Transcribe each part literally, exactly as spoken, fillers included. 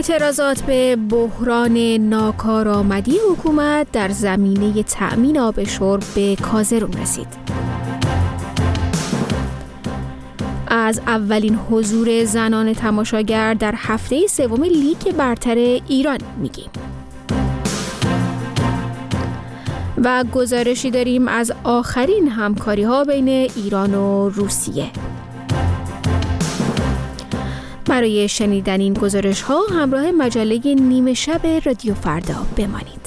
اعتراضات به بحران ناکارآمدی حکومت در زمینه تأمین آب شرب به کازرون رسید. از اولین حضور زنان تماشاگر در هفته سوم لیگ برتر ایران میگیم. و گزارشی داریم از آخرین همکاری‌ها بین ایران و روسیه. برای شنیدن این گزارش‌ها همراه مجله نیمه شب رادیو فردا بمانید.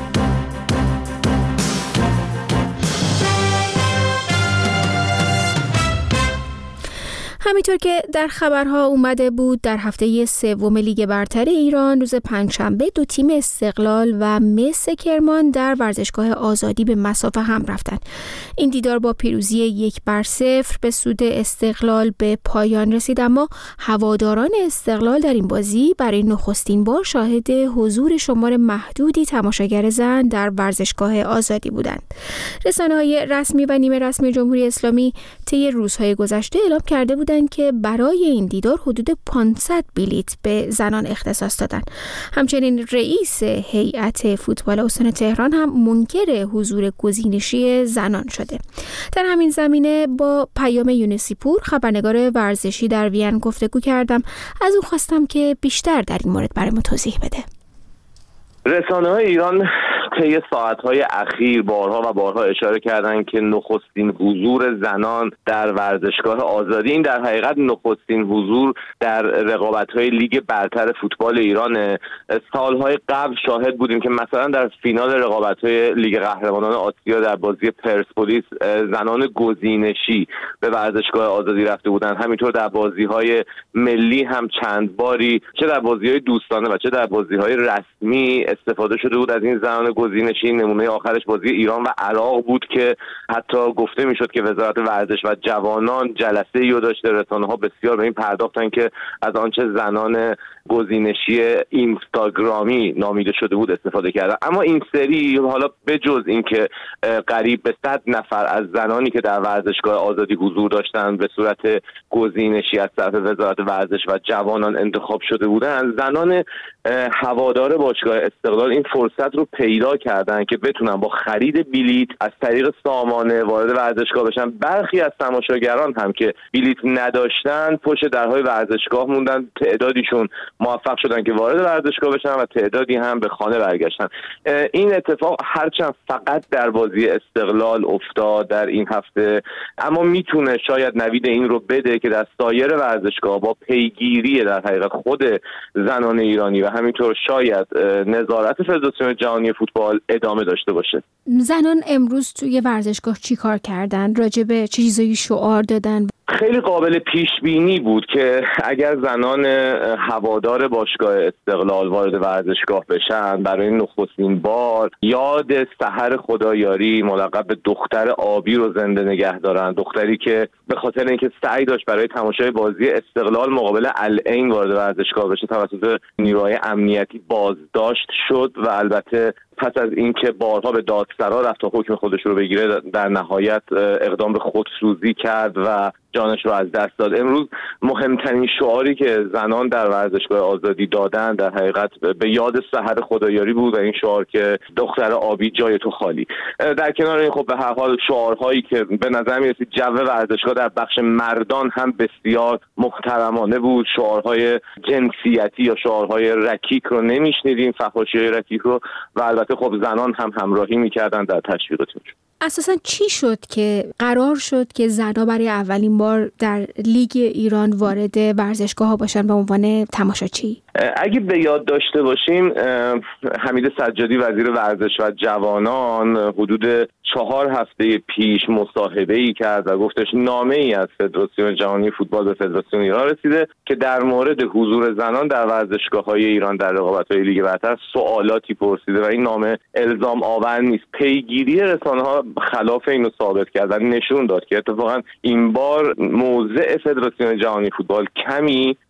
همینطور که در خبرها اومده بود، در هفته سوم لیگ برتر ایران روز پنجشنبه دو تیم استقلال و مس کرمان در ورزشگاه آزادی به مسافه هم رفتند. این دیدار با پیروزی یک بر صفر به سود استقلال به پایان رسید، اما هواداران استقلال در این بازی برای نخستین بار شاهد حضور شمار محدودی تماشاگر زن در ورزشگاه آزادی بودند. رسانه‌های رسمی و نیمه رسمی جمهوری اسلامی طی روزهای گذشته اعلام کرده بودند که برای این دیدار حدود پانصد بلیت به زنان اختصاص دادند. همچنین رئیس هیئت فوتبال استان تهران هم منکر حضور گزینشی زنان شده. در همین زمینه با پیام یونسی پور، خبرنگار ورزشی در وین، گفتگو کردم. از او خواستم که بیشتر در این مورد برای ما توضیح بده. رسانه‌های ایران طی ساعت‌های اخیر بارها و بارها اشاره کردند که نخستین حضور زنان در ورزشگاه آزادی، این در حقیقت نخستین حضور در رقابت‌های لیگ برتر فوتبال ایران. سال‌های قبل شاهد بودیم که مثلا در فینال رقابت‌های لیگ قهرمانان آسیا در بازی پرسپولیس زنان گزینشی به ورزشگاه آزادی رفته بودند. همینطور در بازی‌های ملی هم چند باری، چه در بازی‌های دوستانه و چه در بازی‌های رسمی، استفاده شده بود از این زنان گزینشی. نمونه آخرش بازی ایران و عراق بود که حتی گفته میشد که وزارت ورزش و جوانان جلسه‌ای رو داشته. رسانه‌ها بسیار به این پرداختن که از آنچه زنان گزینشی اینستاگرامی نامیده شده بود استفاده کردن. اما این سری حالا بجز این که قریب به صد نفر از زنانی که در ورزشگاه آزادی حضور داشتن به صورت گزینشی از طرف وزارت ورزش و جوانان انتخاب شده بودن، زنان هوادار باشگاه استقلال این فرصت رو پیدا کردن که بتونن با خرید بلیت از طریق سامانه وارد ورزشگاه بشن. برخی از تماشاگران هم که بلیت نداشتن پشت درهای ورزشگاه موندن، تعدادیشون موفق شدن که وارد ورزشگاه بشن و تعدادی هم به خانه برگشتن. این اتفاق هرچند فقط در بازی استقلال افتاد در این هفته، اما میتونه شاید نوید این رو بده که در سایر ورزشگاه با پیگیری در حقیقت خود زنان ایرانی و همینطور شاید نظارت فدراسیون جهانی فوتبال ادامه داشته باشه. زنان امروز توی ورزشگاه چی کار کردن؟ راجع به چه چیزایی شعار دادن؟ خیلی قابل پیش بینی بود که اگر زنان هوادار باشگاه استقلال وارد ورزشگاه بشن، برای نخستین بار یاد سحر خدایاری ملقب به دختر آبی رو زنده نگه دارن. دختری که به خاطر اینکه سعی داشت برای تماشای بازی استقلال مقابل العین وارد ورزشگاه بشه توسط نیروهای امنیتی بازداشت شد و البته پس از اینکه بارها به دادسرا رفت تا حکم خودش رو بگیره در نهایت اقدام به خودسوزی کرد و جانش رو از دست داد. امروز مهمترین شعاری که زنان در ورزشگاه آزادی دادن در حقیقت به یاد سحر خدایاری بود و این شعار که دختر آبی جای تو خالی. در کنار این خب به هر حال شعارهایی که به نظر میرسید جو ورزشگاه در بخش مردان هم بسیار محترمانه بود. شعارهای جنسیتی یا شعارهای رکیک رو نمیشنیدیم، فحاشی‌های رکیک رو، و البته خب زنان هم همراهی میکردن در تشویق تیمشون. اساساً چی شد که قرار شد که زنها برای اولین بار در لیگ ایران وارد ورزشگاه ها باشن به عنوان تماشاچی؟ اگه به یاد داشته باشیم حمید سجادی وزیر ورزش و جوانان حدود چهار هفته پیش مصاحبه‌ای کرد و گفتش نامه‌ای از فدراسیون جهانی فوتبال به فدراسیون ایران رسیده که در مورد حضور زنان در ورزشگاه‌های ایران در رقابت‌های لیگ برتر سوالاتی پرسیده و این نامه الزام آور نیست. پیگیری رسانه‌ها خلاف اینو ثابت کرد و نشون داد که اتفاقا این بار موضع فدراسیون جهانی فوتبال کمی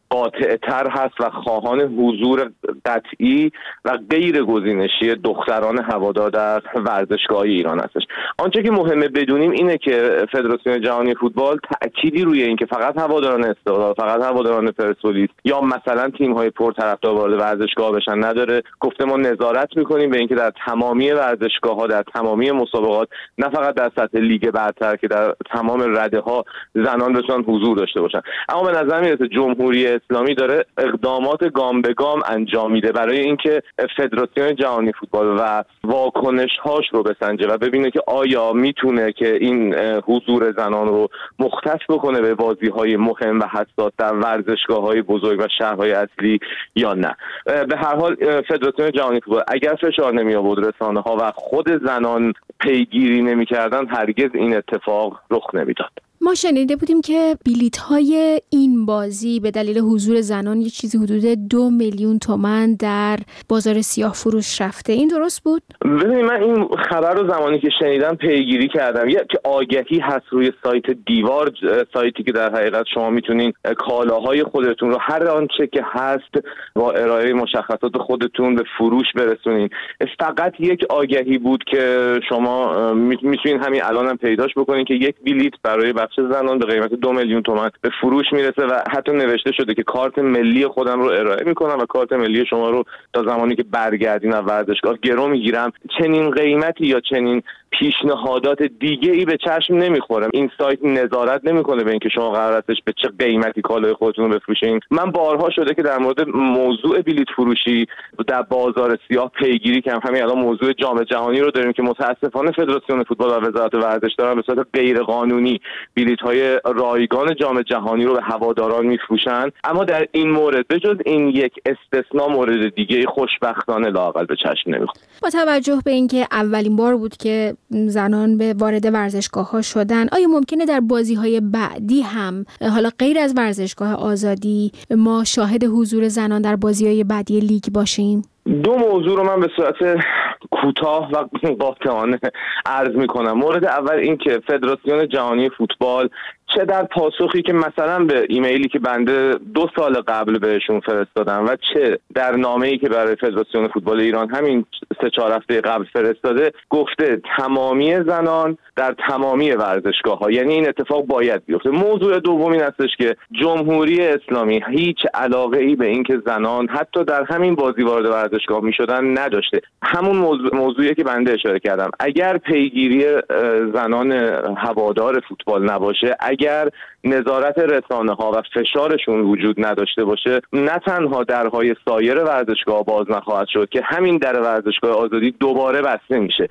قاطع‌تر هست و خواهان حضور قطعی و غیر گزینشی دختران هوادار در ورزشگاه ایران هستش. آنچه که مهمه بدونیم اینه که فدراسیون جهانی فوتبال تأکیدی روی این که فقط هواداران استقلال، فقط هواداران پرسپولیس یا مثلا تیم‌های پرطرفدار وارد ورزشگاه بشن نداره. گفته ما نظارت می‌کنیم به اینکه در تمامی ورزشگاه‌ها، در تمامی مسابقات، نه فقط در سطح لیگ برتر که در تمام رده‌ها زنان بتونن حضور داشته باشن. اما به نظر میاد جمهوری اسلامی داره اقدامات گام به گام انجام میده برای اینکه فدراسیون جهانی فوتبال و واکنش‌هاش رو بسنجه و ببینه که آیا میتونه که این حضور زنان رو مختص بکنه به بازی‌های مهم و حساس در ورزشگاه‌های بزرگ و شهرهای اصلی یا نه. به هر حال فدراسیون جهانی فوتبال اگر فشار نمی آورد رسانه‌ها و خود زنان پیگیری نمی‌کردن هرگز این اتفاق رخ نمی‌داد. ما شنیده بودیم که بلیط‌های این بازی به دلیل حضور زنان یه چیزی حدود دو میلیون تومان در بازار سیاه فروش رفته. این درست بود؟ ببینید من این خبر رو زمانی که شنیدم پیگیری کردم. یک آگهی هست روی سایت دیوار، سایتی که در حقیقت شما میتونین کالاهای خودتون رو هر آنچه که هست با ارائه مشخصات خودتون به فروش برسونین. فقط یک آگهی بود که شما میتونین همین الان هم پیداش بکنین که یک بلیط برای بخش زنان به قیمت دو میلیون تومان به فروش میرسه و حتی نوشته شده که کارت ملی خودم رو ارائه میکنم و کارت ملی شما رو تا زمانی که برگردین از ورزشگاه گرو میگیرم. چنین قیمتی یا چنین پیشنهادات دیگه ای به چشم نمیخورم. این سایت نظارت نمیکنه به اینکه شما قرار هستش به چه قیمتی کالای خودتون رو بفروشین. من بارها شده که در مورد موضوع بلیط فروشی در بازار سیاه پیگیری کردم. همین الان موضوع جام جهانی رو داریم که متاسفانه فدراسیون فوتبال و وزارت ورزش دارن به صورت غیر قانونی بلیط‌های رایگان جام جهانی رو به هواداران میفروشن. اما در این مورد به جز این یک استثناء مورد دیگه خوشبختانه لااقل به چشم نمیخوره. با توجه به اینکه اولین بار بود که زنان به وارد ورزشگاه‌ها شدن، آیا ممکنه در بازی‌های بعدی هم حالا غیر از ورزشگاه آزادی ما شاهد حضور زنان در بازی‌های بعدی لیگ باشیم؟ دو موضوع رو من به صورت کوتاه و قاطعانه عرض میکنم. مورد اول این که فدراسیون جهانی فوتبال چه در پاسخی که مثلا به ایمیلی که بنده دو سال قبل بهشون فرستادم و چه در نامه‌ای که برای فدراسیون فوتبال ایران همین سه چهار هفته قبل فرستاده، گفته تمامی زنان در تمامی ورزشگاه‌ها، یعنی این اتفاق باید بیفته. موضوع دوم این هستش که جمهوری اسلامی هیچ علاقه‌ای به این که زنان حتی در همین بازی وارد ورزشگاه می‌شدن نداشته. همون موضوع موضوعی که بنده اشاره کردم، اگر پیگیری زنان هوادار فوتبال نباشه، اگر نظارت رسانه‌ها و فشارشون وجود نداشته باشه، نه تنها درهای سایر ورزشگاه باز نخواهد شد که همین در ورزشگاه آزادی دوباره بسته میشه.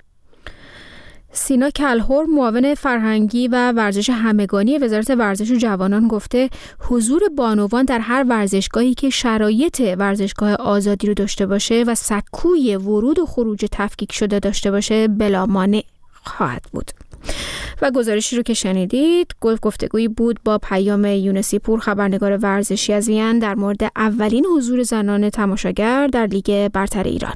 سینا کلهر، معاون فرهنگی و ورزش همگانی وزارت ورزش و جوانان، گفته حضور بانوان در هر ورزشگاهی که شرایط ورزشگاه آزادی رو داشته باشه و سکوی ورود و خروج تفکیک شده داشته باشه بلا مانع خواهد بود. و گزارشی رو که شنیدید گفتگویی بود با پیام یونسی پور، خبرنگار ورزشی از وین، در مورد اولین حضور زنان تماشاگر در لیگ برتر ایران.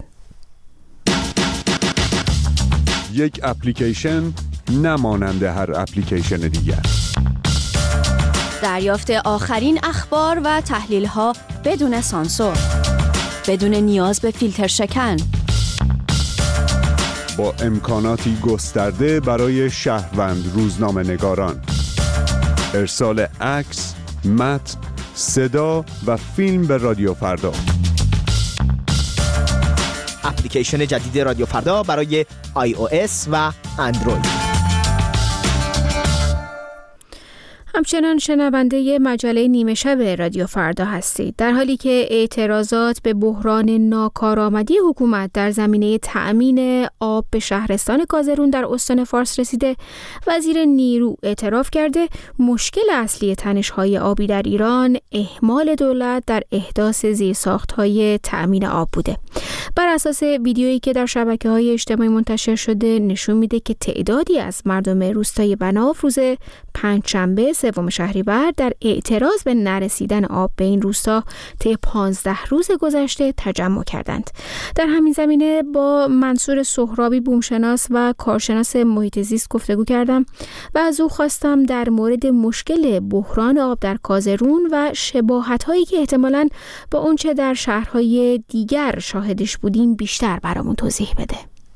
یک اپلیکیشن نمانند هر اپلیکیشن دیگر. دریافت آخرین اخبار و تحلیل‌ها بدون سانسور، بدون نیاز به فیلتر شکن، با امکاناتی گسترده برای شهروند روزنامه‌نگاران. ارسال عکس، متن، صدا و فیلم به رادیو فردا. اپلیکیشن جدید رادیو فردا برای آی او اس و اندروید. همچنان شنونده مجله نیمه شب رادیو فردا هستید. در حالی که اعتراضات به بحران ناکارآمدی حکومت در زمینه تأمین آب به شهرستان کازرون در استان فارس رسیده، وزیر نیرو اعتراف کرده مشکل اصلی تنش‌های آبی در ایران اهمال دولت در احداث زیرساخت‌های تأمین آب بوده. بر اساس ویدیویی که در شبکه‌های اجتماعی منتشر شده نشون میده که تعدادی از مردم روستای بناف روز پنجشنبه سوم شهریور در اعتراض به نرسیدن آب به این روستا طی پانزده روز گذشته تجمع کردند. در همین زمینه با منصور سهرابی بومشناس و کارشناس محیط زیست گفتگو کردم و از او خواستم در مورد مشکل بحران آب در کازرون و شباهت‌هایی که احتمالاً با اونچه در شهرهای دیگر شاهدش بودیم بیشتر برامون توضیح بده.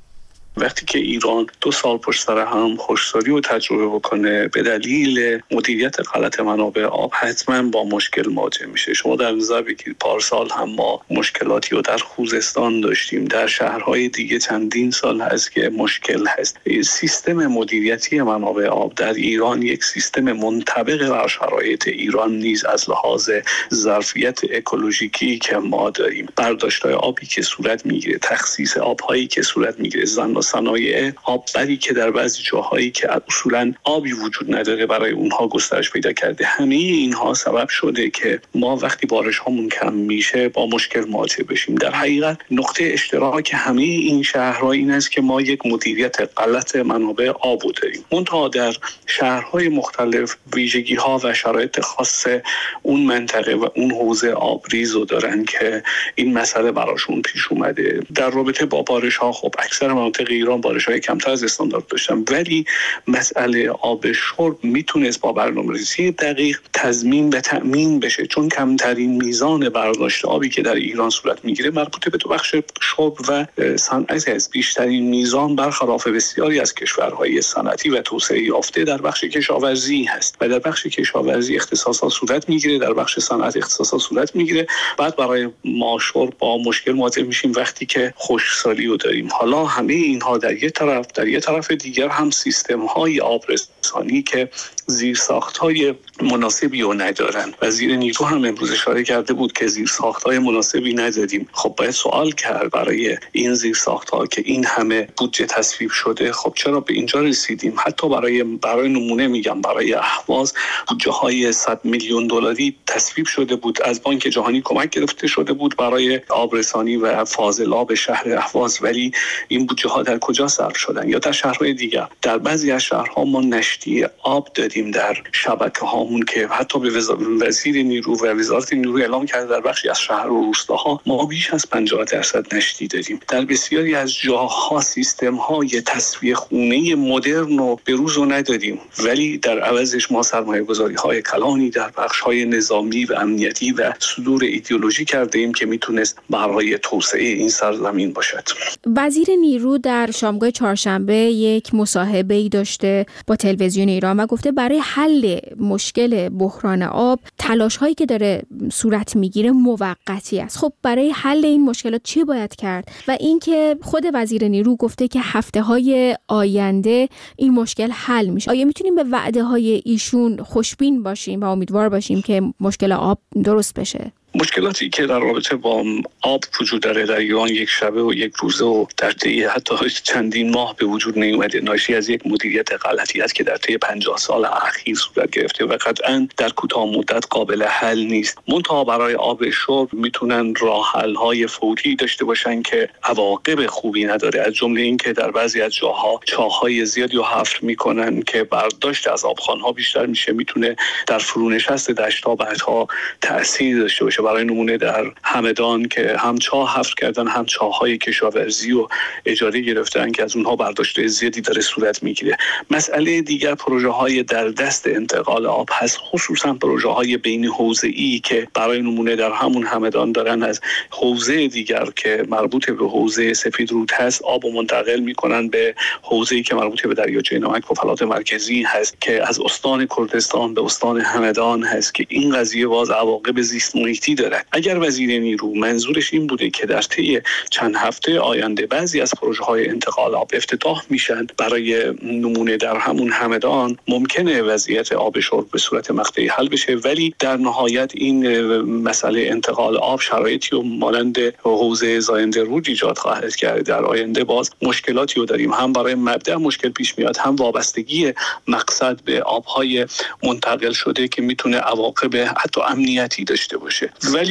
وقتی که ایران دو سال پشت سر هم خشکسالی رو تجربه بکنه به دلیل مدیریت غلط منابع آب حتما با مشکل مواجه میشه. شما در نظر بگیرید پارسال هم ما مشکلاتی رو در خوزستان داشتیم، در شهرهای دیگه چندین سال هست که مشکل هست. سیستم مدیریتی منابع آب در ایران یک سیستم منطبق بر شرایط ایران نیز از لحاظ ظرفیت اکولوژیکی که ما داریم، برداشت‌های آبی که صورت میگیره، تخصیص آب‌هایی که صورت میگیره، زن صنایع آببری که در بعضی جاهایی که اصولاً آبی وجود نداره برای اونها گسترش پیدا کرده، همه اینها سبب شده که ما وقتی بارش هامون کم میشه با مشکل مواجه بشیم. در حقیقت نقطه اشتراک همه این شهرها این است که ما یک مدیریت غلط منابع آب داریم. منتها در شهرهای مختلف ویژگی ها و شرایط خاص اون منطقه و اون حوزه آبریز رو دارن که این مسئله براشون پیش اومده. در رابطه با بارش ها خب اکثر مناطق ایران بارش‌های کمتر از استاندارد داشتن، ولی مسئله آب شرب میتونست با برنامه‌ریزی دقیق تضمین به تأمین بشه، چون کمترین میزان برداشت آبی که در ایران صورت میگیره مربوط به دو بخش شرب و صنعت است. بیشترین میزان برخلاف بسیاری از کشورهای صنعتی و توسعه یافته در بخش کشاورزی هست و در بخش کشاورزی اختصاصات صورت میگیره، در بخش صنعت اختصاصات صورت میگیره. بعد برای ما شرب با مشکل مواجه میشیم وقتی که خشکسالی رو داریم. حالا همه اینها در یک طرف، در یک طرف دیگر هم سیستم های آبرسانی که زیرساخت های مناسبی رو ندارن. وزیر نیرو هم امروز اشاره کرده بود که زیرساخت های مناسبی نداریم. خب باید سوال کرد برای این زیرساخت ها که این همه بودجه تصویب شده، خب چرا به اینجا رسیدیم؟ حتی برای برای نمونه میگم برای اهواز بودجه های صد میلیون دلاری تصویب شده بود، از بانک جهانی کمک گرفته شده بود برای آبرسانی و فاضلاب شهر اهواز، ولی این بودجه ها در کجا صرف شدن؟ یا در شهرهای دیگر، در بعضی از شهرها ما نشتی آب داریم در شبکه هامون که حتی به وزیر نیرو و وزارت نیرو اعلام کرده در بخشی از شهر و روستاها ما بیش از پنجاه درصد نشتی داریم. در بسیاری از جاها سیستم های تصفیه خونه مدرن رو به روز رو نداریم، ولی در عوضش ما سرمایه گذاری های کلانی در بخش های نظامی و امنیتی و صدور ایدئولوژی کرده ایم که میتونست برای توسعه این سرزمین باشد. وزیر نیرو در شامگاه چهارشنبه یک مصاحبه‌ای داشته با تلویزیون ایران و گفته برای حل مشکل بحران آب تلاش‌هایی که داره صورت میگیره موقتی است. خب برای حل این مشکلات چی باید کرد؟ و اینکه خود وزیر نیرو گفته که هفته‌های آینده این مشکل حل میشه. آیا میتونیم به وعده‌های ایشون خوشبین باشیم و امیدوار باشیم که مشکل آب درست بشه؟ مشکلاتی که در رابطه با آب وجود داره در ایران یک شبه و یک روزه و در طی حتی چندین ماه به وجود نیومده، ناشی از یک مدیریت غلطی است که در طی پنجاه سال اخیر صورت گرفته و قطعاً در کوتاه مدت قابل حل نیست. منتها برای آب شرب میتونن راه حل‌های فوری داشته باشن که عواقب خوبی نداره، از جمله اینکه در بعضی از جاها چاه‌های زیادی رو حفر میکنن که برداشت از آبخوان‌ها بیشتر میشه، میتونه در فرونشست دشت‌ها بعدها تأثیر داشته باشه. برای نمونه در همدان که هم چاه حفر کردن هم چاه‌های کشاورزی و اجاره گرفتن که از اونها برداشت زیادی داره صورت میگیره. مسئله دیگر پروژه‌های در دست انتقال آب هست، خصوصا پروژه‌های بین حوزه‌ای که برای نمونه در همون همدان دارن از حوزه دیگر که مربوط به حوزه سفیدرود هست آب منتقل میکنن به حوزه‌ای که مربوط به دریاچه نمک و فلات مرکزی هست که از استان کردستان به استان همدان هست که این قضیه باز عواقب زیست محیطی داره. اگر وزیر نیرو منظورش این بوده که در طی چند هفته آینده بعضی از پروژه‌های انتقال آب افتتاح میشن، برای نمونه در همون همدان ممکنه وضعیت آب شرب به صورت مقطعی حل بشه، ولی در نهایت این مسئله انتقال آب شرایطی و مانند حوزه زاینده رود ایجاد خواهد کرد. در آینده باز مشکلاتی رو داریم، هم برای مبدأ مشکل پیش میاد، هم وابستگی مقصد به آب‌های منتقل شده که میتونه عواقب حتی امنیتی داشته باشه. ولی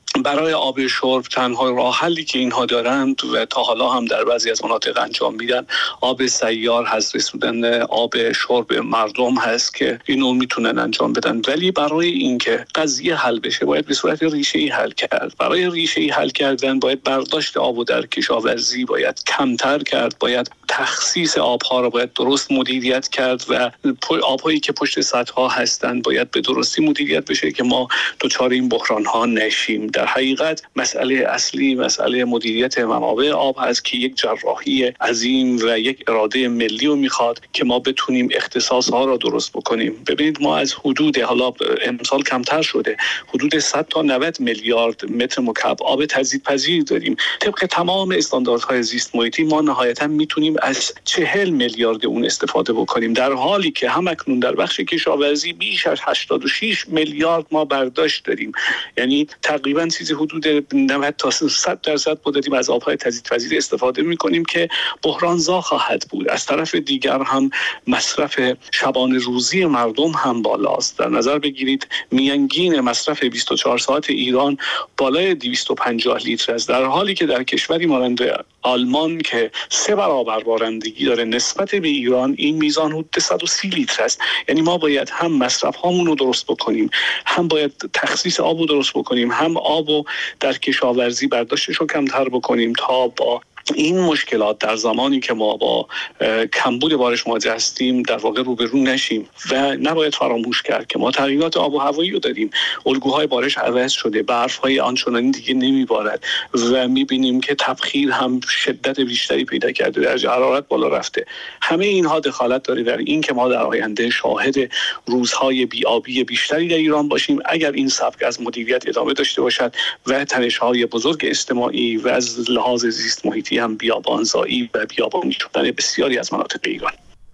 برای آب شرب تنها راه حلی که اینها دارند و تا حالا هم در بعضی از مناطق انجام میدن آب سیار هست، رسوندن آب شرب مردم هست که اینو میتونن انجام بدن. ولی برای اینکه قضیه حل بشه باید به صورت ریشه‌ای حل کرد. برای ریشه‌ای حل کردن باید برداشت آب در کشاورزی باید کمتر کرد، باید تخصیص آبها رو باید درست مدیریت کرد و آبهایی که پشت سدها هستن باید به درستی مدیریت بشه که ما دچار این بحران ها نشیم. در حقیقت مسئله اصلی مسئله مدیریت منابع آب هست که یک جراحی عظیم و یک اراده ملی رو میخواد که ما بتونیم اختصاص ها رو درست بکنیم. ببینید ما از حدود حالا امسال کمتر شده حدود صد تا نود میلیارد متر مکعب آب تجدیدپذیر داریم. طبق تمام استانداردهای زیست محیطی ما نهایتا میتونیم از چهل میلیارد اون استفاده بکنیم، در حالی که همکنون در بخش کشاورزی بیش از هشتاد و شش میلیارد ما برداشت داریم. یعنی تقریبا چیزی حدود نود تا صد درصد ما داریم از آبهای تجدیدپذیر استفاده میکنیم که بحرانزا خواهد بود. از طرف دیگر هم مصرف شبانه روزی مردم هم بالاست. در نظر بگیرید میانگین مصرف بیست و چهار ساعت ایران بالای دویست و پنجاه لیتر است، در حالی که در کشوری مانند آلمان که سه برابر بارندگی داره نسبت به ایران این میزان حدود صد و سی لیتر است. یعنی ما باید هم مصرف هامون رو درست بکنیم، هم باید تخصیص آب رو درست بکنیم، هم آب رو در کشاورزی برداشتش رو کمتر بکنیم تا با این مشکلات در زمانی که ما با کمبود بارش مواجه هستیم در واقع روبرو نشیم. و نباید فراموش کرد که ما تغییرات آب و هوایی رو داریم، الگوهای بارش عوض شده، برف‌های آنچنانی دیگه نمیبارد و میبینیم که تبخیر هم شدت بیشتری پیدا کرده، درجه حرارت بالا رفته. همه اینها دخالت داره در این که ما در آینده شاهد روزهای بی‌آبی بیشتری در ایران باشیم اگر این سبک از مدیریت ادامه داشته باشد و تنش‌های بزرگ اجتماعی و از لحاظ زیست محیطی هم بیابانزایی و بیابانی شدن بسیاری از مناطق ایران.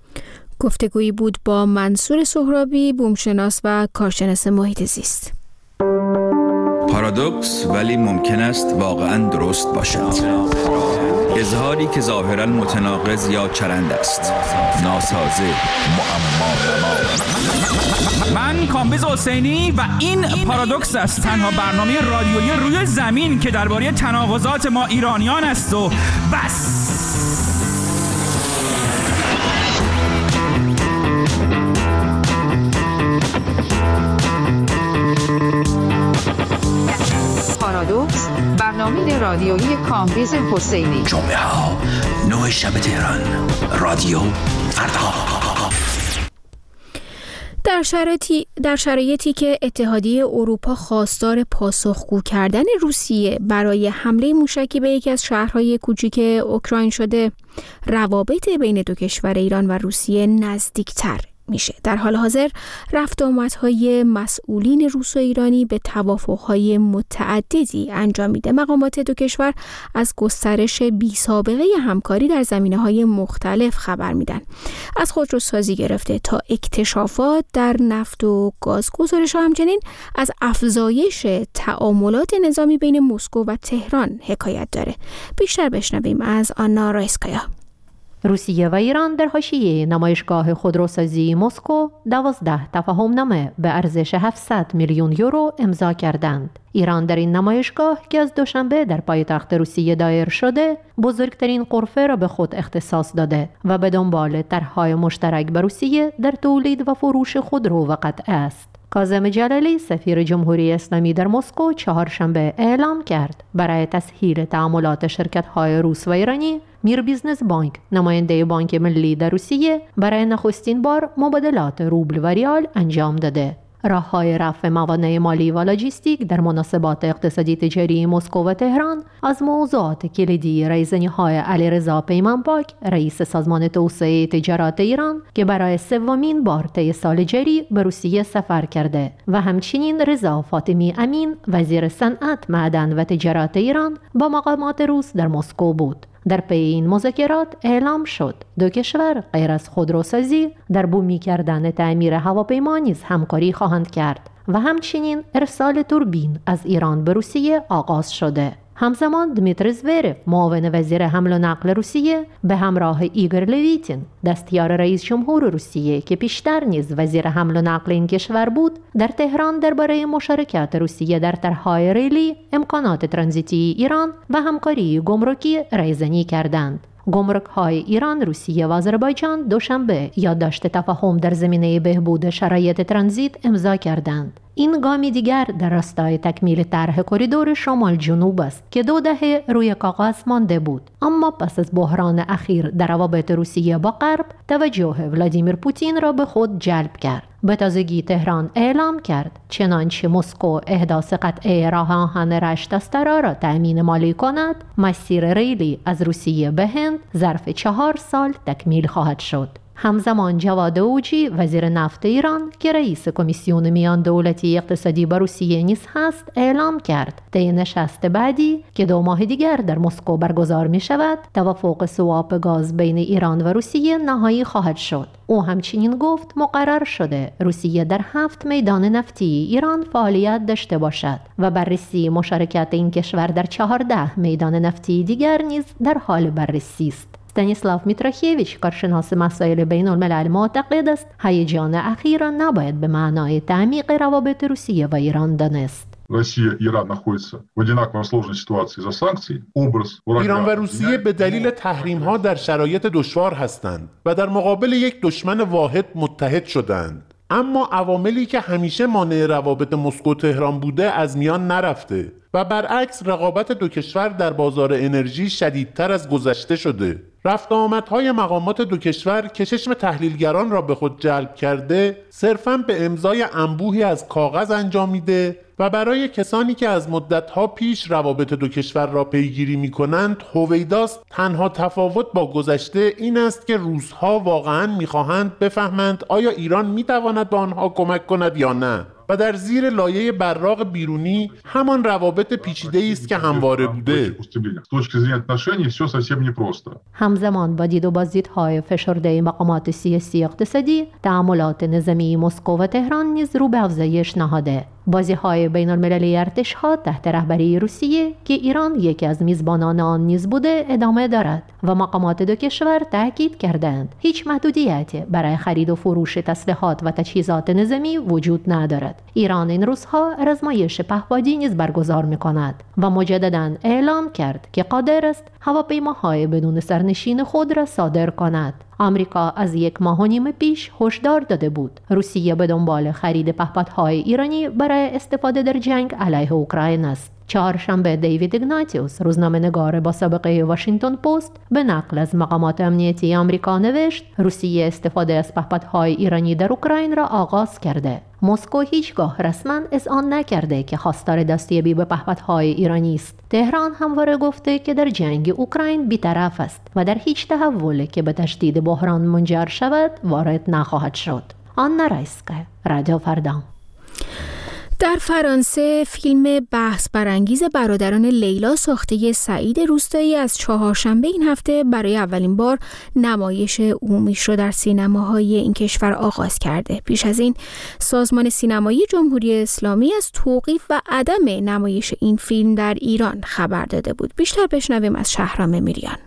گفتگویی بود با منصور سهرابی، بومشناس و کارشناس محیط زیست. پارادوکس ولی ممکن است واقعاً درست باشد. اظهاری که ظاهراً متناقض یا چرند است، ناسازه، معما. من کامبیز حسینی و این پارادوکس است، تنها برنامه رادیویی روی زمین که درباره تناقضات ما ایرانیان است و بس. پارادوکس، برنامه رادیویی کامبیز حسینی. جمعه ها نه شب تهران، رادیو فردا. در شرایطی در شرایطی که اتحادیه اروپا خواستار پاسخگو کردن روسیه برای حمله موشکی به یکی از شهرهای کوچیک اوکراین شده، روابط بین دو کشور ایران و روسیه نزدیکتر میشه. در حال حاضر رفت آمدهای مسئولین روس و ایرانی به توافقهای متعددی انجام میده. مقامات دو کشور از گسترش بی سابقه همکاری در زمینه‌های مختلف خبر میدن. از خودروسازی گرفته تا اکتشافات در نفت و گاز. گزارش همچنین از افزایش تعاملات نظامی بین مسکو و تهران حکایت داره. بیشتر بشنویم از آنا رایسکایا. روسیه و ایران در حاشیه نمایشگاه خودروسازی مسکو دوازده تفاهمنامه به ارزش هفتصد میلیون یورو امضا کردند. ایران در این نمایشگاه که از دوشنبه در پایتخت روسیه دایر شده، بزرگترین غرفه را به خود اختصاص داده و به دنبال طرح‌های مشترک با روسیه در تولید و فروش خودرو و قطعه است. کاظم جلالی سفیر جمهوری اسلامی در مسکو چهارشنبه اعلام کرد برای تسهیل تعاملات شرکت‌های روس و ایرانی، میر بیزنس بانک، نماینده بانک ملی در روسیه، برای نخستین بار مبادلات روبل و ریال انجام داده. راه‌های رفع موانع مالی و لاجستیک در مناسبات اقتصادی تجاری مسکو و تهران از موضوعات کلیدی رایزنی‌های علیرضا پیمانپاک، رئیس سازمان توسعه تجارت ایران که برای سومین بار طی سال جاری به روسیه سفر کرده و همچنین رضا فاطمی امین، وزیر صنعت، معدن و تجارت ایران با مقامات روس در مسکو بود. در پی این مذاکرات اعلام شد دو کشور غیر از خودروسازی در بومی کردن تعمیر هواپیما نیز همکاری خواهند کرد و همچنین ارسال توربین از ایران به روسیه آغاز شده. همزمان دمیتری زویرف معاون وزیر حمل و نقل روسیه به همراه ایگور لویتین دستیار رئیس جمهور روسیه که پیشتر نیز وزیر حمل و نقل این کشور بود در تهران درباره مشارکت روسیه در طرح‌های ریلی، امکانات ترانزیتی ایران و همکاری گمرکی رایزنی کردند. گمرک‌های ایران، روسیه و آذربایجان دوشنبه یادداشت تفاهم در زمینه بهبود شرایط ترانزیت امضا کردند. این گامی دیگر در راستای تکمیل طرح کریدور شمال جنوب است که دو دهه روی کاغذ مانده بود، اما پس از بحران اخیر در روابط روسیه با غرب توجه ولادیمیر پوتین را به خود جلب کرد. به تازگی تهران اعلام کرد چنانچه مسکو احداث قطعه راه آهن رشت استرا را تأمین مالی کند، مسیر ریلی از روسیه به هند ظرف چهار سال تکمیل خواهد شد. همزمان جواد اوجی وزیر نفت ایران که رئیس کمیسیون میان دولتی اقتصادی با روسیه نیز هست اعلام کرد طی نشست بعدی که دو ماه دیگر در مسکو برگزار می شود توافق سواپ گاز بین ایران و روسیه نهایی خواهد شد. او همچنین گفت مقرر شده روسیه در هفت میدان نفتی ایران فعالیت داشته باشد و بررسی مشارکت این کشور در چهارده میدان نفتی دیگر نیز در حال بررسی است. استانیسلاف میتراخیویچ کارشناس مسائل بین الملل معتقد است هیجان اخیر را نباید به معنای تعمیق روابط روسیه و ایران دانست. Россия и Иран находятся в одинаково сложной ситуации из-за санкций. Образ ایران و روسیه به دلیل تحریم ها در شرایط دشوار هستند و در مقابل یک دشمن واحد متحد شدند. اما عواملی که همیشه مانع روابط مسکو تهران بوده از میان نرفته و برعکس رقابت دو کشور در بازار انرژی شدیدتر از گذشته شده. رفت آمدهای مقامات دو کشور که چشم تحلیلگران را به خود جلب کرده صرفاً به امضای انبوهی از کاغذ انجامیده و برای کسانی که از مدتها پیش روابط دو کشور را پیگیری می کنند هویداست. تنها تفاوت با گذشته این است که روس‌ها واقعاً می خواهند بفهمند آیا ایران می تواند به آنها کمک کند یا نه و در زیر لایه براق بیرونی همان روابط پیچیده‌ای است که همواره بوده. همزمان با دید و بازدیدهای فشرده مقامات سیاسی اقتصادی، تعاملات نظامی مسکو و تهران نیز رو به افزایش نهاده. بازی‌های بین‌المللی ارتش‌ها تحت رهبری روسیه که ایران یکی از میزبانان آن نیز بوده ادامه دارد و مقامات دو کشور تاکید کردند هیچ محدودیتی برای خرید و فروش تسلیحات و تجهیزات نظامی وجود ندارد. ایران این روزها آزمایش پهپادی نیز برگزار می‌کند و مجدداً اعلام کرد که قادر است هواپیماهای بدون سرنشین خود را صادر کند. آمریکا از یک ماه و نیم پیش هشدار داده بود روسیه به دنبال خرید پهپادهای ایرانی برای استفاده در جنگ علیه اوکراین است. چهارشنبه دیوید ایگناتیوس روزنامه‌نگار با سابقه واشنگتن پست به نقل از مقامات امنیتی آمریکا نوشت روسیه استفاده از پهپادهای ایرانی در اوکراین را آغاز کرده. مسکو هیچگاه رسما اذعان نکرده که خواستار دستیابی به پهپادهای ایرانی است. تهران همواره گفته که در جنگ اوکراین بی‌طرف است و در هیچ تحولی که به تشدید بحران منجر شود وارد نخواهد شد. آنا رایسکا، رادیو فردا. در فرانسه فیلم بحث برانگیز برادران لیلا ساخته سعید روستایی از چهارشنبه این هفته برای اولین بار نمایش عمومیش را در سینماهای این کشور آغاز کرده. پیش از این سازمان سینمایی جمهوری اسلامی از توقیف و عدم نمایش این فیلم در ایران خبر داده بود. بیشتر بشنویم از شهرام میریان.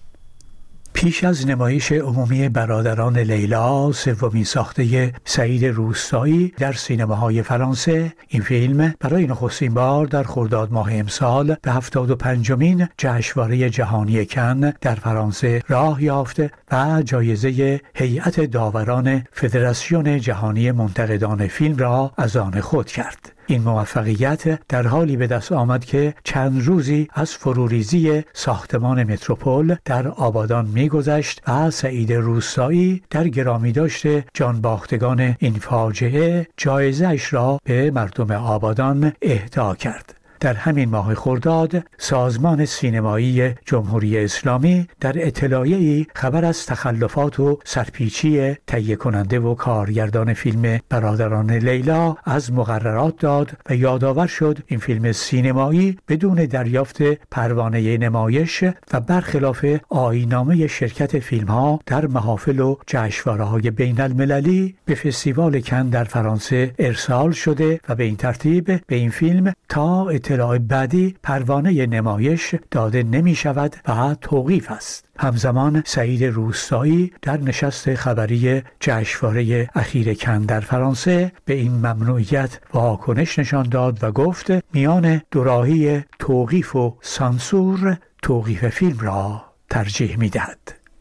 پیش از نمایش عمومی برادران لیلا، سومین ساخته سعید روستایی در سینماهای فرانسه، این فیلم برای نخستین بار در خرداد ماه امسال به هفتاد و پنجمین جشنواره جهانی کن در فرانسه راه یافته و جایزه هیئت داوران فدراسیون جهانی منتقدان فیلم را از آن خود کرد. این موفقیت در حالی به دست آمد که چند روزی از فروریزی ساختمان متروپول در آبادان می‌گذشت و سعید روستایی در گرامی داشته جانباختگان این فاجعه جایزه‌اش را به مردم آبادان اهدا کرد. در همین ماه خرداد سازمان سینمایی جمهوری اسلامی در اطلاعیه‌ای خبر از تخلفات و سرپیچی تهیه کننده و کارگردان فیلم برادران لیلا از مقررات داد و یادآور شد این فیلم سینمایی بدون دریافت پروانه نمایش و برخلاف آیین‌نامه شرکت فیلم‌ها در محافل و جشنواره‌های بین المللی به فستیوال کن در فرانسه ارسال شده و به این ترتیب به این فیلم تا اطلاع بعدی پروانه نمایش داده نمی شود و توقیف است. همزمان سعید روستایی در نشست خبری جشنواره اخیر کن در فرانسه به این ممنوعیت واکنش نشان داد و گفت میان دوراهی توقیف و سانسور توقیف فیلم را ترجیح می‌دهد.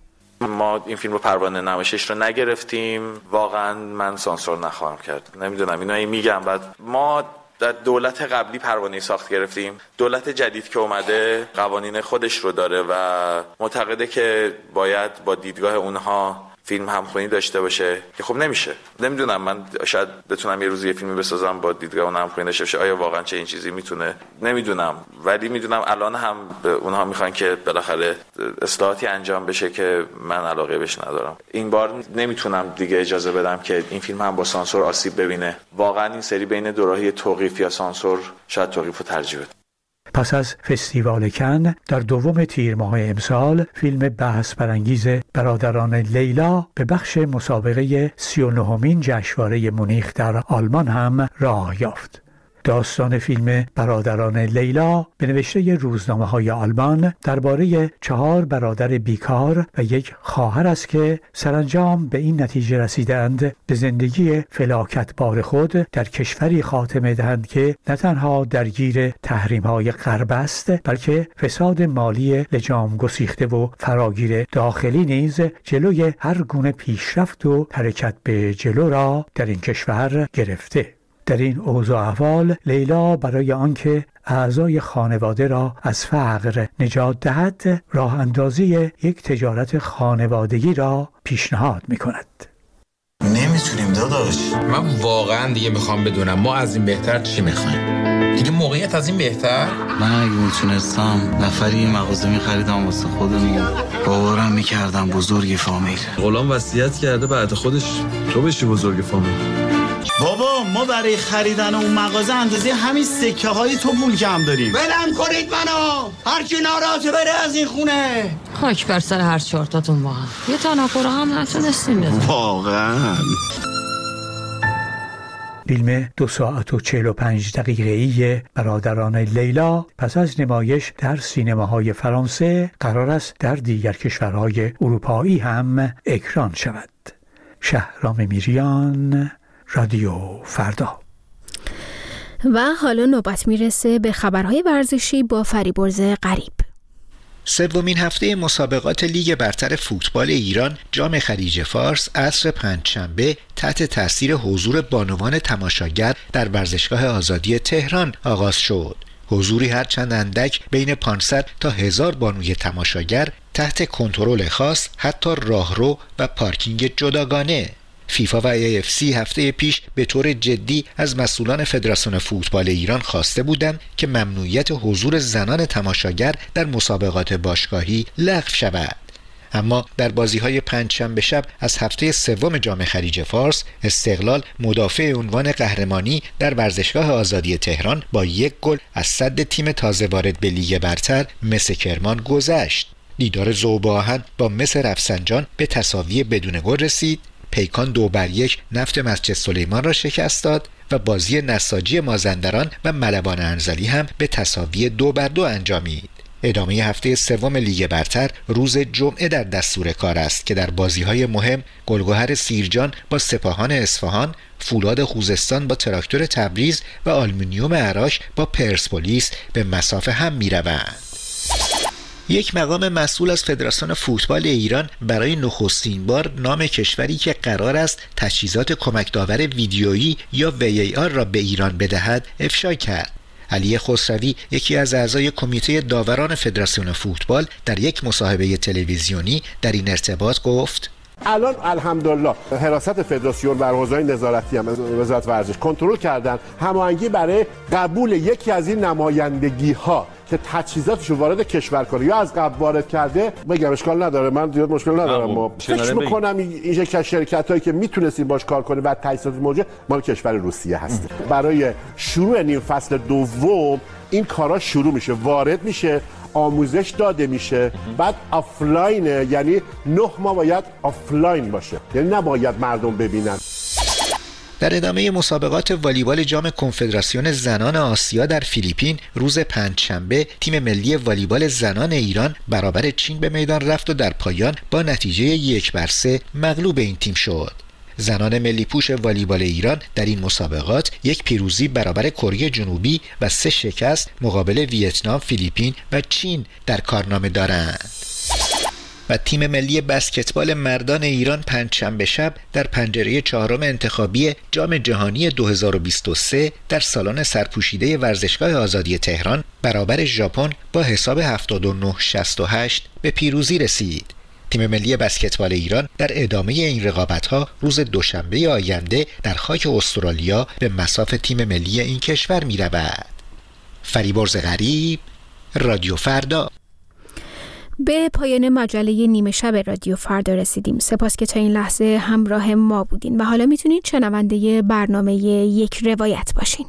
ما این فیلم رو پروانه نمایشش رو نگرفتیم، واقعا من سانسور نخواهم کرد. نمیدونم اینو این میگم. بعد ما در دولت قبلی پروانه ساخت گرفتیم، دولت جدید که اومده قوانین خودش رو داره و معتقده که باید با دیدگاه اونها فیلم همخوانی داشته باشه که خب نمیشه. نمیدونم، من شاید بتونم یه روزی یه فیلمی بسازم با دیدگاه اون همخوانی داشته باشه. آیا واقعا چه این چیزی میتونه؟ نمیدونم، ولی میدونم الان هم اونها میخوان که بالاخره اصلاحاتی انجام بشه که من علاقه بهش ندارم. این بار نمیتونم دیگه اجازه بدم که این فیلم هم با سانسور آسیب ببینه. واقعا این سری بین دوراهی توقیف یا سانسور شاید توقیف رو ترجیح بدم. پس از فستیوال کن در دوم تیر ماه امسال فیلم بحث برانگیز برادران لیلا به بخش مسابقه سی و نهمین جشنواره مونیخ در آلمان هم راه یافت. داستان فیلم برادران لیلا به نوشته روزنامه‌های آلمان درباره چهار برادر بیکار و یک خواهر است که سرانجام به این نتیجه رسیدند به زندگی فلاکتبار خود در کشوری خاتمه دهند که نه تنها درگیر تحریم‌های غرب است، بلکه فساد مالی لجام گسیخته و فراگیر داخلی نیز جلوی هر گونه پیشرفت و حرکت به جلو را در این کشور گرفته. در این اوضاع احوال لیلا برای آنکه اعضای خانواده را از فقر نجات دهد راه اندازی یک تجارت خانوادگی را پیشنهاد می کند. نمیتونیم داداش. من واقعا دیگه میخوام بدونم ما از این بهتر چی میخوایم؟ دیگه موقعیت از این بهتر؟ من اگه میتونستم نفری یه مغازه میخریدم واسه خودمون، باورم میکردم بزرگ فامیل. غلام وصیت کرده بعد خودش تو بشی بزرگ فامیل. بابا ما برای خریدن اون مغازه اندازه همین سکه های تو پول کم داریم. ولم کنید منو، هر کی ناراضه بره از این خونه. خاک بر سر هر چهارتاتون با هم. یه تناقض هم نتونستیم بزنیم. واقعا فیلم دو ساعت و چهل و پنج دقیقه‌ای برادران لیلا پس از نمایش در سینماهای فرانسه قرار است در دیگر کشورهای اروپایی هم اکران شود. شهرام میریان، رادیو فردا. و حالا نوبت میرسه به خبرهای ورزشی با فریبرز غریب. سومین هفته مسابقات لیگ برتر فوتبال ایران جام خلیج فارس عصر پنجشنبه تحت تاثیر حضور بانوان تماشاگر در ورزشگاه آزادی تهران آغاز شد. حضوری هرچند اندک بین پانصد تا هزار بانوی تماشاگر تحت کنترل خاص، حتی راهرو و پارکینگ جداگانه. فیفا و ای اف سی هفته پیش به طور جدی از مسئولان فدراسیون فوتبال ایران خواسته بودند که ممنوعیت حضور زنان تماشاگر در مسابقات باشگاهی لغو شود. اما در بازی‌های پنجشنبه شب از هفته سوم جام خلیج فارس، استقلال مدافع عنوان قهرمانی در ورزشگاه آزادی تهران با یک گل از سد تیم تازه وارد به لیگ برتر مس کرمان گذشت. دیدار ذوب آهن با مس رفسنجان به تساوی بدون گل رسید. پیکان دو بر یک نفت مسجد سلیمان را شکست داد و بازی نساجی مازندران و ملوان انزلی هم به تساوی دو بر دو انجامید. ادامه هفته سوم لیگ برتر روز جمعه در دستور کار است که در بازی‌های مهم گلگهر سیرجان با سپاهان اصفهان، فولاد خوزستان با تراکتور تبریز و آلومینیوم اراش با پرسپولیس به مسافه هم می‌روند. یک مقام مسئول از فدراسیون فوتبال ایران برای نخستین بار نام کشوری که قرار است تجهیزات کمک داور ویدیویی یا وی ای آر را به ایران بدهد افشا کرد. علی خسروی، یکی از اعضای کمیته داوران فدراسیون فوتبال، در یک مصاحبه تلویزیونی در این ارتباط گفت: الان الحمدلله حراست فدراسیون و حوزه‌های نظارتی هم وزارت ورزش کنترل کردن هماهنگی برای قبول یکی از این نمایندگی‌ها که تجهیزاتش رو وارد کشور کنه یا از قبل وارد کرده. بگم اشکال نداره، من زیاد مشکل ندارم. ما فکر می‌کنم این یک از شرکتایی که میتونستیم باش کار کنیم و تجهیزات موجود مال کشور روسیه هست. برای شروع نیم فصل دوم این کارا شروع میشه، وارد میشه، آموزش داده میشه، بعد آفلاینه، یعنی نه ماه باید آفلاین باشه، یعنی نباید مردم ببینن. در ادامه مسابقات والیبال جام کنفدراسیون زنان آسیا در فیلیپین روز پنجشنبه تیم ملی والیبال زنان ایران برابر چین به میدان رفت و در پایان با نتیجه یک بر سه مغلوب این تیم شد. زنان ملی پوش والیبال ایران در این مسابقات یک پیروزی برابر کره جنوبی و سه شکست مقابل ویتنام، فیلیپین و چین در کارنامه دارند. و تیم ملی بسکتبال مردان ایران پنجشنبه شب در پنجره چهارم انتخابی جام جهانی دو هزار و بیست و سه در سالن سرپوشیده ورزشگاه آزادی تهران برابر ژاپن با حساب هفتاد و نه شصت و هشت به پیروزی رسید. تیم ملی بسکتبال ایران در ادامه این رقابت‌ها روز دوشنبه آینده در خاک استرالیا به مصاف تیم ملی این کشور می‌رود. فریبرز غریب، رادیو فردا. به پایان مجله نیمه شب رادیو فردا رسیدیم. سپاس که تا این لحظه همراه ما بودین و حالا میتونید شنونده برنامه یک روایت باشین.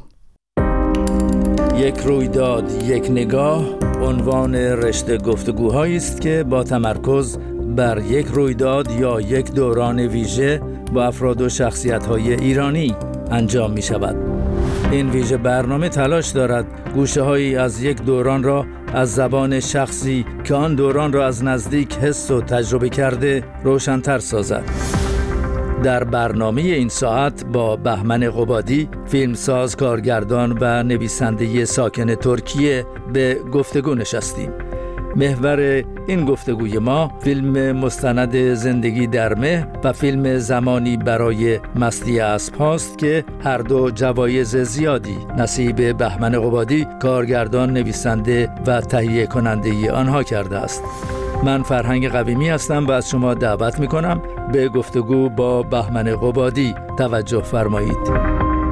یک رویداد، یک نگاه عنوان رشته گفتگوهایی است که با تمرکز بر یک رویداد یا یک دوران ویژه با افراد و شخصیت‌های ایرانی انجام می شود. این ویژه برنامه تلاش دارد گوشه‌هایی از یک دوران را از زبان شخصی که آن دوران را از نزدیک حس و تجربه کرده روشن‌تر سازد. در برنامه این ساعت با بهمن قبادی، فیلمساز، کارگردان و نویسنده ساکن ترکیه به گفتگو نشستیم. محور این گفتگوی ما فیلم مستند زندگی در مه و فیلم زمانی برای مستی اسب هاست که هر دو جوایز زیادی نصیب بهمن قبادی، کارگردان، نویسنده و تهیه کننده آنها کرده است. من فرهنگ قویمی هستم و از شما دعوت می‌کنم به گفتگو با بهمن قبادی توجه فرمایید.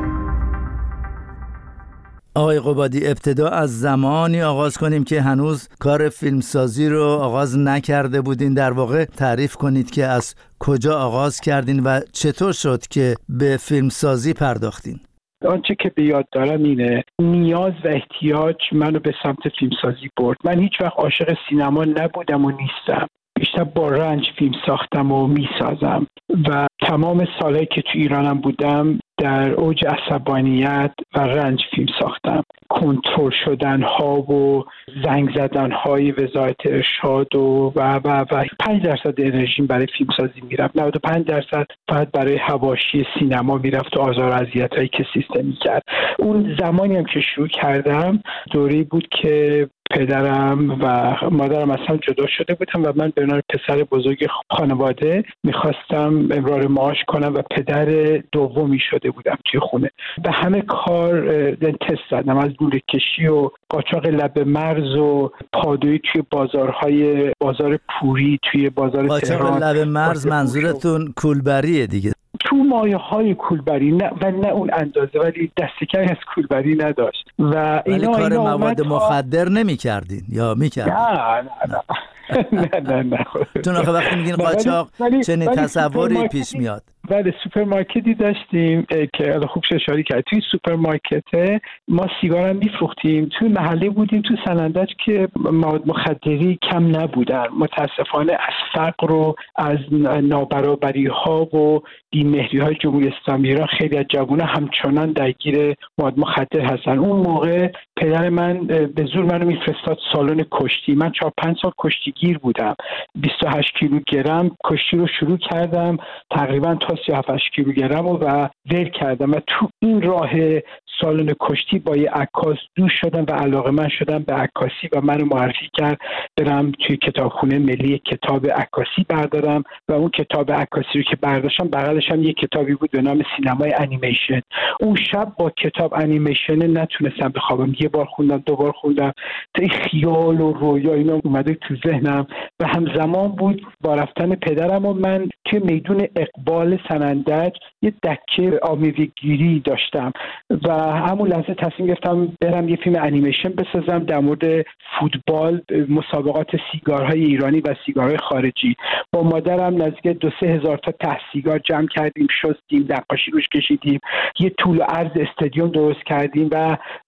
آقای قبادی، ابتدا از زمانی آغاز کنیم که هنوز کار فیلمسازی رو آغاز نکرده بودین. در واقع تعریف کنید که از کجا آغاز کردین و چطور شد که به فیلمسازی پرداختین؟ آنچه که به یاد دارم اینه نیاز و احتیاج منو به سمت فیلمسازی برد. من هیچ وقت عاشق سینما نبودم و نیستم. بیشتر با رنج فیلم ساختم و میسازم و تمام سالهایی که تو ایرانم بودم در اوج عصبانیت و رنج فیلم ساختم. کنترل شدن ها و زنگ زدن های وزارت ارشاد و و و, و پنج درصد انرژیم برای فیلم سازی میرفت، نود و پنج درصد فقط برای حواشی سینما میرفت و آزار و اذیت هایی که سیستم میکرد. اون زمانی هم که شروع کردم دوری بود که پدرم و مادرم اصلا جدا شده بودم و من به عنوان پسر بزرگ خانواده میخواستم امرار معاش کنم و پدر دومی شده بودم توی خونه. به همه کار تست زدم، از لوله کشی و قاچاق لب مرز و پادویی توی بازارهای بازار پوری توی بازار تهران. قاچاق لب مرز منظورتون کولبریه دیگه؟ تو مایه های کولبری نه و نه اون اندازه، ولی دستکمی از کولبری نداشت و اینا کار اینا مواد مخدر نمی کردین یا می کردین؟ نه نه نه نه نه چون آخه وقتی میگین قاچاق چنین تصوری پیش میاد. بله، سوپرمارکتی داشتیم که خوب اشاره کرد. توی سوپرمارکت ما سیگار هم میفروختیم. توی محله بودیم تو سنندج که مواد مخدری کم نبودن. متاسفانه از فقر و از نابرابری ها و بی‌مهری های جمهوری اسلامی ایران خیلی از جوونا همچنان درگیر مواد مخدر هستن. اون موقع پدر من به زور منو میفرستاد سالن کشتی. من چهار پنج سال کشتیگیر بودم. بیست و هشت کیلوگرم کشتی رو شروع کردم، تقریبا تا سی و هفت کیلوگرم و ول کردم و تو این راه سالن کشتی با یه عکاس دوست شدم و علاقه‌مند شدم به عکاسی و منو معرفی کرد برم توی کتابخونه ملی کتاب عکاسی بردارم و اون کتاب عکاسی رو که برداشتم بغلش هم یه کتابی بود به نام سینمای انیمیشن. اون شب با کتاب انیمیشن نتونستم بخوابم. یه بار خوندم، دو بار خوندم، تا این خیال و رویا اینا اومده تو ذهنم و همزمان بود با رفتن پدرم و من توی میدون اقبال سنندج یه دکه آمیزگیری داشتم و همون لحظه تصمیم گرفتم برم یه فیلم انیمیشن بسازم در مورد فوتبال، مسابقات سیگارهای ایرانی و سیگارهای خارجی. با مادرم نزدیک دو سه هزار تا ته سیگار جمع کردیم، شستیم، نقاشی روش کشیدیم، یه طول و عرض استادیوم درست کردیم و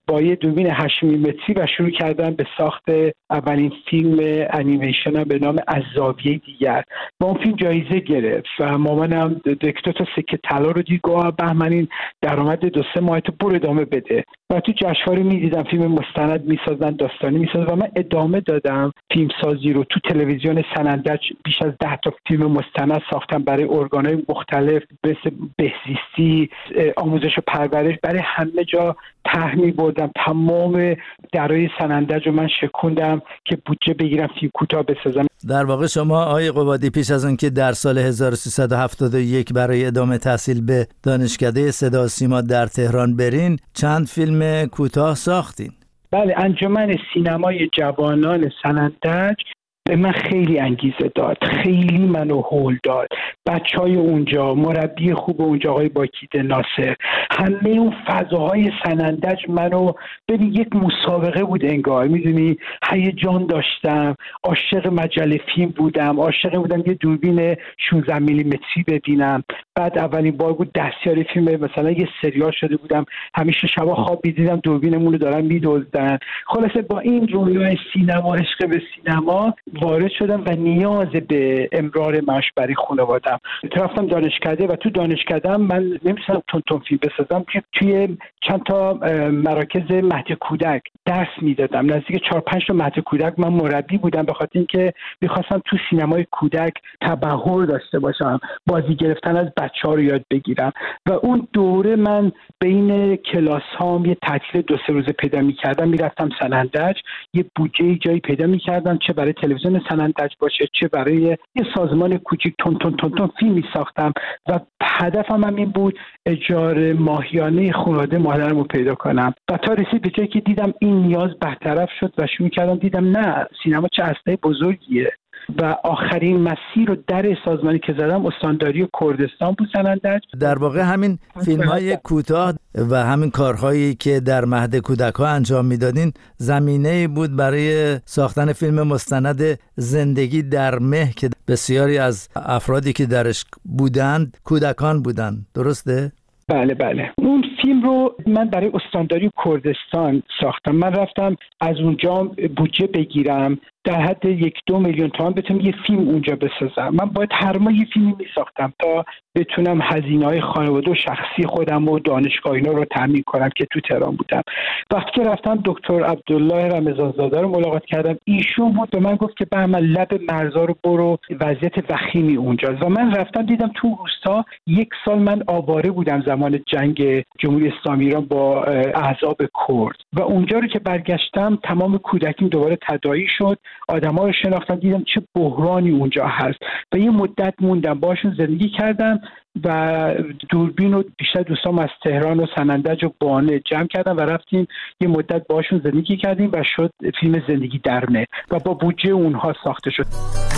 با یه دوربین هشت میلیمتری و شروع کردم به ساخت اولین فیلم انیمیشن به نام از زاویه دیگر. با اون فیلم جایزه گرفت و مامانم دکتر تا سکه طلا رو دید، گفت بهمن این درآمد دو سه ماه تو برو ادامه بده. و تو جشنواره می‌دیدم فیلم مستند می‌سازن، داستانی می‌سازن و من ادامه دادم فیلم سازی رو. تو تلویزیون سنندج بیش از ده تا فیلم مستند ساختم برای ارگان‌های مختلف مثل بهزیستی، آموزش و پرورش، برای همه جا طرح بردم. تمام درای سنندج رو من شکوندم که بودجه بگیرم فیلم کوتاه بسازم. در واقع شما آقای قبادی پیش از اون که در سال هزار و سیصد و هفتاد و یک برای ادامه تحصیل به دانشکده صدا و سیما در تهران برین، چند فیلم کوتاه ساختین. بله، انجمن سینمای جوانان سنندج به من خیلی انگیزه داد، خیلی منو هول داد. بچهای اونجا، مربی خوب اونجا آقای باکید ناصر، همه اون فضاهای سنندج منو ببین یک مسابقه بود انگار، میدونی، هیجان داشتم، عاشق مجله فیلم بودم، عاشق بودم یه دوربین شانزده میلیمتری ببینم. بعد اولین بار بود دستیار فیلم مثلا یه سریال شده بودم، همیشه شبا خواب می‌دیدم دوربینمون رو دارن می‌دزدن. خلاصه با این رویای سینما، عشق به سینما وارد شدم و نیاز به امرار معاش برای خانواده‌ام. رفتم دانشکده و تو دانشکده‌ام من نمی‌تونستم تون تون فیلم بسازم که توی چند تا مراکز مهد کودک درس میدادم. نزدیک چهار پنج تا مهد کودک من مربی بودم، به خاطر اینکه می‌خواستم تو سینمای کودک تبحر داشته باشم، بازی گرفتن از بچه‌ها رو یاد بگیرم. و اون دوره من بین کلاس‌هام یه تعطیل دو سه روزه پیدا می‌کردم، میرفتم سنندج، یه بودجه جایی پیدا می‌کردم، چه برای تلویزیون سنندج باشه چه برای یه سازمان کوچیک، تون تون تون تون فیلم می‌ساختم و هدفم هم این بود اجاره ماهیانه خانواده مادرمو پیدا کنم. و تا رسید به جایی که دیدم این نیاز برطرف شد و شروع کردم دیدم نه، سینما چه اسلحه بزرگیه. و آخرین مسیر و در سازمانی که زدم استانداری کردستان بود سنندج. در واقع همین فیلم‌های کوتاه و همین کارهایی که در مهد کودک‌ها انجام میدادین زمینه‌ای بود برای ساختن فیلم مستند زندگی در مه که بسیاری از افرادی که درش بودند کودکان بودند، درسته؟ بله بله، اون فیلم رو من برای استانداری کردستان ساختم. من رفتم از اونجا بودجه بگیرم در حد یک دو میلیون تومان بتونم یه فیلم اونجا بسازم. من باید هر ماه یه فیلمی میساختم تا بتونم هزینه‌های خانواده و شخصی خودم و دانشگاه اینا رو تامین کنم که تو تهران بودم. وقتی که رفتم دکتر عبدالله رمضانزاده رو ملاقات کردم، ایشون بود به من گفت که بهمن لب مرزا رو برو، وضعیت وخیمی اونجاست. و من رفتم دیدم تو روستا یک سال من آواره بودم زمان جنگ جمهوری اسلامی ایران با احزاب کرد و اونجا رو که برگشتم تمام کودکیم دوباره تداعی شد، آدم‌ها رو شناختم، دیدم چه بحرانی اونجا هست و یه مدت موندم باشون زندگی کردم و دوربین و بیشتر دوستام از تهران و سنندج و بانه جمع کردم و رفتیم یه مدت باشون زندگی کردیم و شد فیلم زندگی در مه و با بودجه اونها ساخته شد.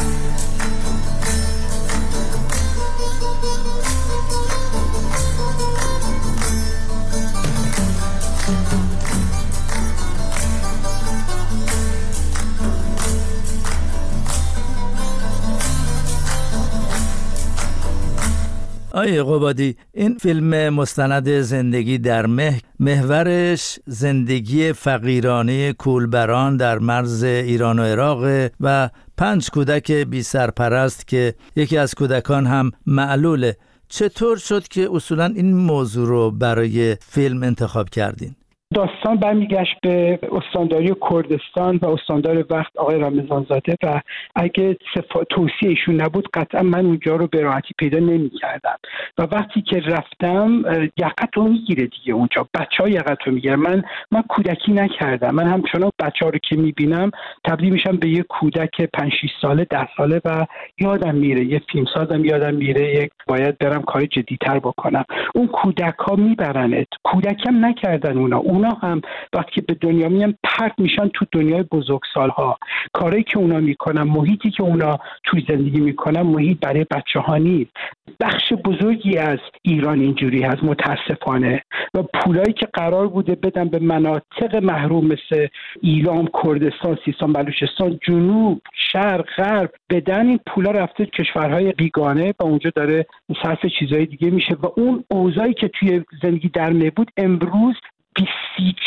آیه قبادی، این فیلم مستند زندگی در مه محورش زندگی فقیرانه کولبران در مرز ایران و عراق و پنج کودک بی سرپرست که یکی از کودکان هم معلوله. چطور شد که اصولا این موضوع رو برای فیلم انتخاب کردین؟ داستان برمیگشت به استانداری کردستان و استاندار وقت آقای رمضانزاده و اگه توصیه ایشون نبود قطعا من اونجا رو به راحتی پیدا نمی‌کردم. و وقتی که رفتم یقت رو میگیره دیگه، اونجا بچه‌ها یقت رو میگیره. من من کودکی نکردم، من همچنان بچه‌ها رو که میبینم تبدیل میشم به یه کودک پنج شش ساله ده ساله و یادم میره یه فیلمسازم یادم میره یک باید برم کار جدی‌تر بکنم. اون کودک‌ها میبرنت، کودکم نکردن اونا اونا هم وقتی به دنیا میان پرت میشن تو دنیای بزرگسال‌ها. کاری که اونا میکنن، محیطی که اونا توی زندگی میکنن محیط برای بچه‌ها نیست. بخش بزرگی از ایران اینجوری هست متاسفانه و پولایی که قرار بوده بدن به مناطق محروم مثل ایران، کردستان، سیستان، بلوچستان، جنوب، شرق، غرب بدن، این پولا رفته کشورهای بیگانه و اونجا داره صرف چیزهای دیگه میشه و اون اوضاعی که توی زندگی در مه بود امروز سی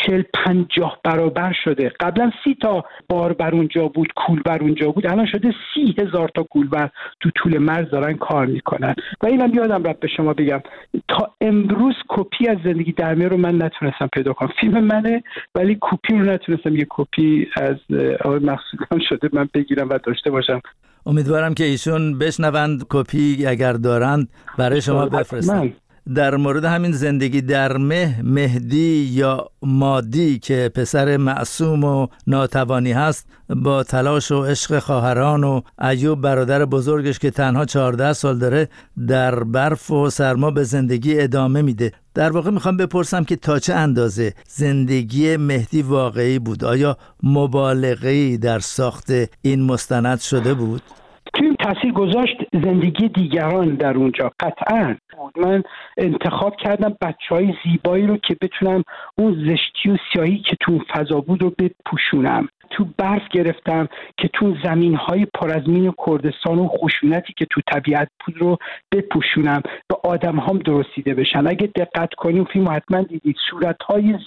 چهل پنجاه برابر شده. قبلا سی تا بار بر اونجا بود، کول بر اونجا بود، الان شده سی هزار تا کولبر تو طول مرز دارن کار میکنن. و اینم یادم رفت به شما بگم تا امروز کپی از زندگی در میان رو من نتونستم پیدا کنم. فیلم منه ولی کپی رو نتونستم، یه کپی از آقای مقصودیان شده من بگیرم و داشته باشم. امیدوارم که ایشون بشنوند، کپی اگر دارند برای شما بفرستن. در مورد همین زندگی در مه، مهدی یا مادی که پسر معصوم و ناتوانی هست با تلاش و عشق خواهران و ایوب برادر بزرگش که تنها چهارده سال داره در برف و سرما به زندگی ادامه میده. در واقع میخوام بپرسم که تا چه اندازه زندگی مهدی واقعی بود؟ آیا مبالغه‌ای در ساخت این مستند شده بود؟ فیلم تاثیر گذاشت زندگی دیگران در اونجا قطعاً. من انتخاب کردم بچهای زیبایی رو که بتونم اون زشتی و سیاهی که تو فضا بود رو بپوشونم. تو برف گرفتم که تو زمین‌های پر از مین کردستان و خشونتی که تو طبیعت بود رو بپوشونم و آدم‌هام درستیده بشن. اگه دقت کنیم فیلم حتما دیدید صورت‌های